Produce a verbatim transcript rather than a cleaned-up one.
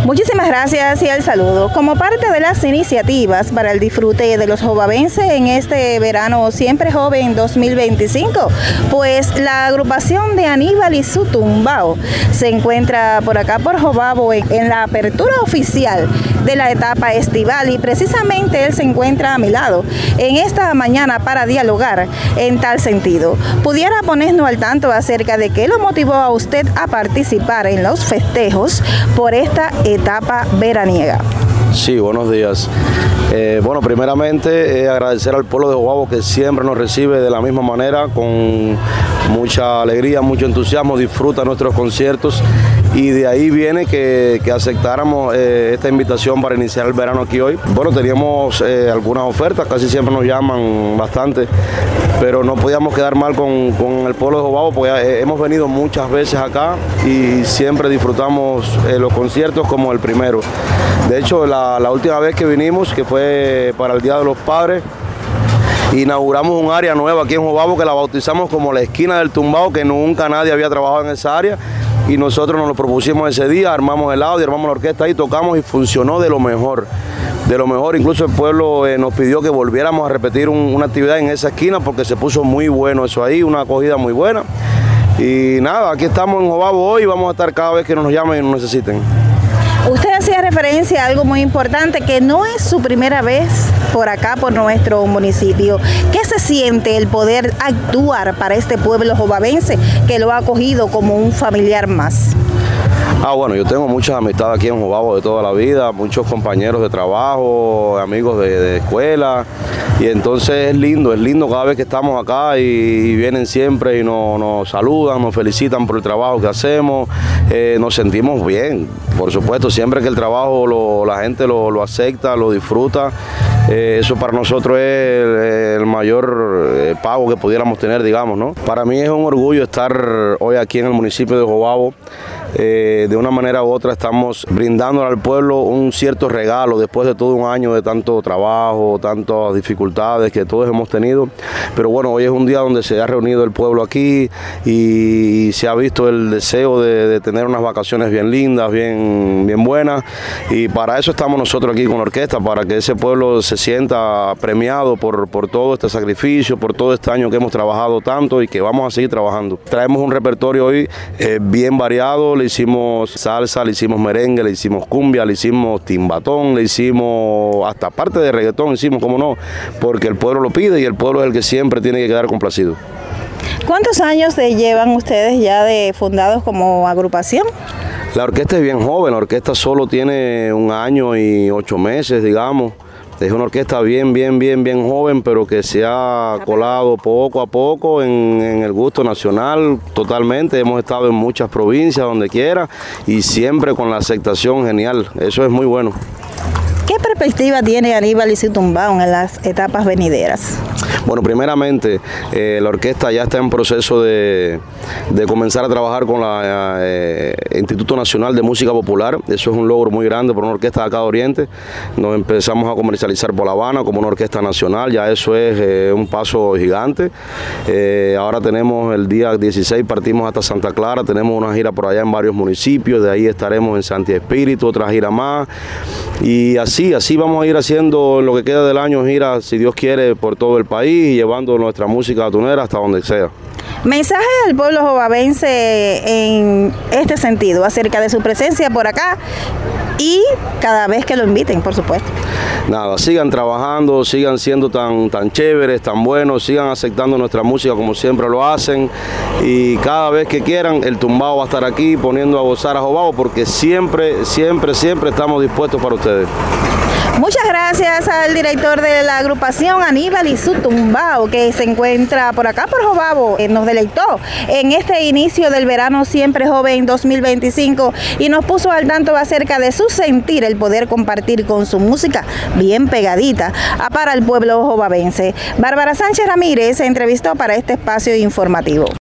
Muchísimas gracias y el saludo. Como parte de las iniciativas para el disfrute de los jovavenses en este verano Siempre Joven dos mil veinticinco, pues la agrupación de Aníbal y su Tumbao se encuentra por acá por Jobabo en, en la apertura oficial de la etapa estival, y precisamente él se encuentra a mi lado en esta mañana para dialogar en tal sentido. ¿Pudiera ponernos al tanto acerca de qué lo motivó a usted a participar en los festejos por esta etapa veraniega? Sí, buenos días. Eh, bueno, primeramente eh, agradecer al pueblo de Jobabo, que siempre nos recibe de la misma manera, con mucha alegría, mucho entusiasmo, disfruta nuestros conciertos, y de ahí viene que, que aceptáramos eh, esta invitación para iniciar el verano aquí hoy. Bueno, teníamos eh, algunas ofertas, casi siempre nos llaman bastante, pero no podíamos quedar mal con, con el pueblo de Jobabo, porque eh, hemos venido muchas veces acá y siempre disfrutamos eh, los conciertos como el primero. De hecho, la, la última vez que vinimos, que fue para el Día de los Padres, inauguramos un área nueva aquí en Jobabo que la bautizamos como la esquina del Tumbao, que nunca nadie había trabajado en esa área, y nosotros nos lo propusimos ese día, armamos el audio, armamos la orquesta ahí, tocamos y funcionó de lo mejor. De lo mejor, incluso el pueblo eh, nos pidió que volviéramos a repetir un, una actividad en esa esquina porque se puso muy bueno eso ahí, una acogida muy buena. Y nada, aquí estamos en Jobabo hoy y vamos a estar cada vez que nos llamen y nos necesiten. Usted hacía referencia a algo muy importante, que no es su primera vez por acá, por nuestro municipio. ¿Qué se siente el poder actuar para este pueblo jobavense que lo ha acogido como un familiar más? Ah, bueno, yo tengo muchas amistades aquí en Jobabo de toda la vida, muchos compañeros de trabajo, amigos de, de escuela, y entonces es lindo, es lindo cada vez que estamos acá y, y vienen siempre y nos, nos saludan, nos felicitan por el trabajo que hacemos, eh, nos sentimos bien, por supuesto, siempre que el trabajo lo, la gente lo, lo acepta, lo disfruta. Eh, eso para nosotros es el, el mayor eh, pago que pudiéramos tener, digamos, ¿no? Para mí es un orgullo estar hoy aquí en el municipio de Jobabo. Eh, de una manera u otra estamos brindando al pueblo un cierto regalo después de todo un año de tanto trabajo, tantas dificultades que todos hemos tenido. Pero bueno, hoy es un día donde se ha reunido el pueblo aquí y, y se ha visto el deseo de, de tener unas vacaciones bien lindas, bien, bien buenas, y para eso estamos nosotros aquí con la orquesta, para que ese pueblo se sienta premiado por, por todo este sacrificio, por todo este año que hemos trabajado tanto y que vamos a seguir trabajando. Traemos un repertorio hoy eh, bien variado. Le hicimos salsa, le hicimos merengue, le hicimos cumbia, le hicimos timbatón, le hicimos hasta parte de reggaetón, hicimos, como no, porque el pueblo lo pide y el pueblo es el que siempre tiene que quedar complacido. ¿Cuántos años se llevan ustedes ya de fundados como agrupación? La orquesta es bien joven, la orquesta solo tiene un año y ocho meses, digamos. Es una orquesta bien, bien, bien, bien joven, pero que se ha colado poco a poco en, en el gusto nacional totalmente. Hemos estado en muchas provincias, donde quiera, y siempre con la aceptación genial. Eso es muy bueno. ¿Qué perspectiva tiene Aníbal y su Tumbao en las etapas venideras? Bueno, primeramente, eh, la orquesta ya está en proceso de, de comenzar a trabajar con el eh, Instituto Nacional de Música Popular. Eso es un logro muy grande por una orquesta de acá de Oriente. Nos empezamos a comercializar por La Habana como una orquesta nacional, ya eso es eh, un paso gigante. Eh, ahora tenemos el día dieciséis, partimos hasta Santa Clara, tenemos una gira por allá en varios municipios, de ahí estaremos en Santi Espíritu, otra gira más, y así, así vamos a ir haciendo lo que queda del año, gira, si Dios quiere, por todo el país, y llevando nuestra música tunera hasta donde sea. Mensaje al pueblo jobavense en este sentido, acerca de su presencia por acá y cada vez que lo inviten, por supuesto. Nada, sigan trabajando, sigan siendo tan, tan chéveres, tan buenos, sigan aceptando nuestra música como siempre lo hacen, y cada vez que quieran el Tumbao va a estar aquí poniendo a gozar a Jobabo, porque siempre, siempre, siempre estamos dispuestos para ustedes. Muchas gracias al director de la agrupación Aníbal y su Tumbao, que se encuentra por acá por Jobabo. Nos deleitó en este inicio del verano Siempre Joven dos mil veinticinco y nos puso al tanto acerca de su sentir, el poder compartir con su música bien pegadita para el pueblo jobavense. Bárbara Sánchez Ramírez se entrevistó para este espacio informativo.